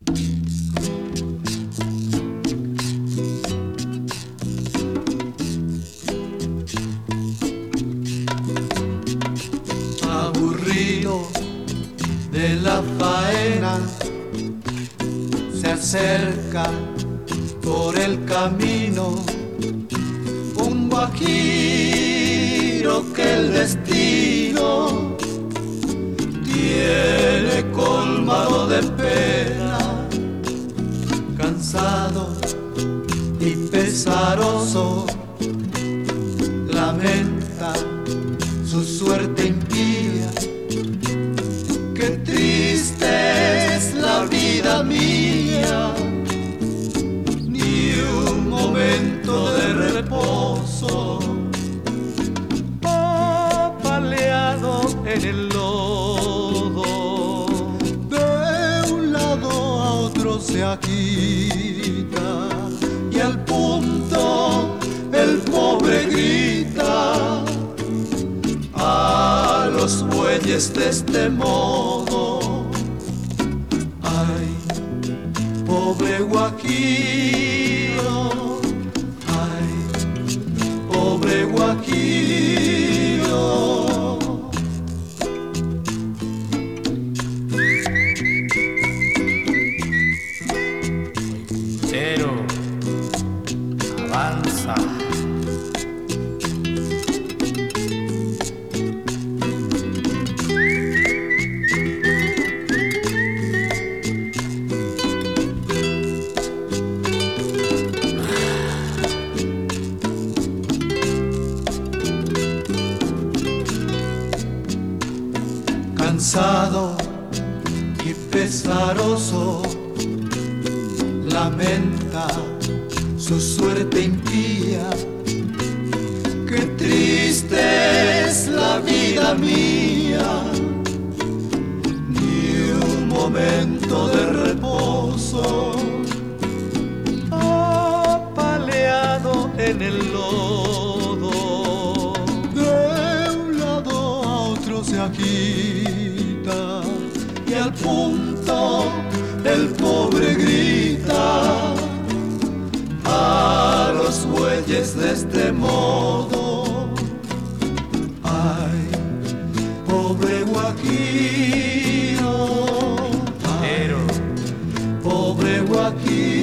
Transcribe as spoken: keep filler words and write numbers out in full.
Aburrido de la faena, se acerca por el camino un guajiro que el destino tiene colmado de pena, cansado y pesaroso, lamenta su suerte impía. Qué triste es la vida mía, ni un momento de reposo, apaleado en el lodo, de un lado a otro se agita y al punto el pobre grita a los bueyes de este modo: ay, pobre guajiro, ay, pobre guajiro. Cero, avanza. Cansado y pesaroso, lamenta su suerte impía. Qué triste es la vida mía, ni un momento de reposo, apaleado en el lodo, de un lado a otro se agita y al punto el pobre grita a los bueyes de este modo: ay, pobre guajiro, ay, pobre guajiro.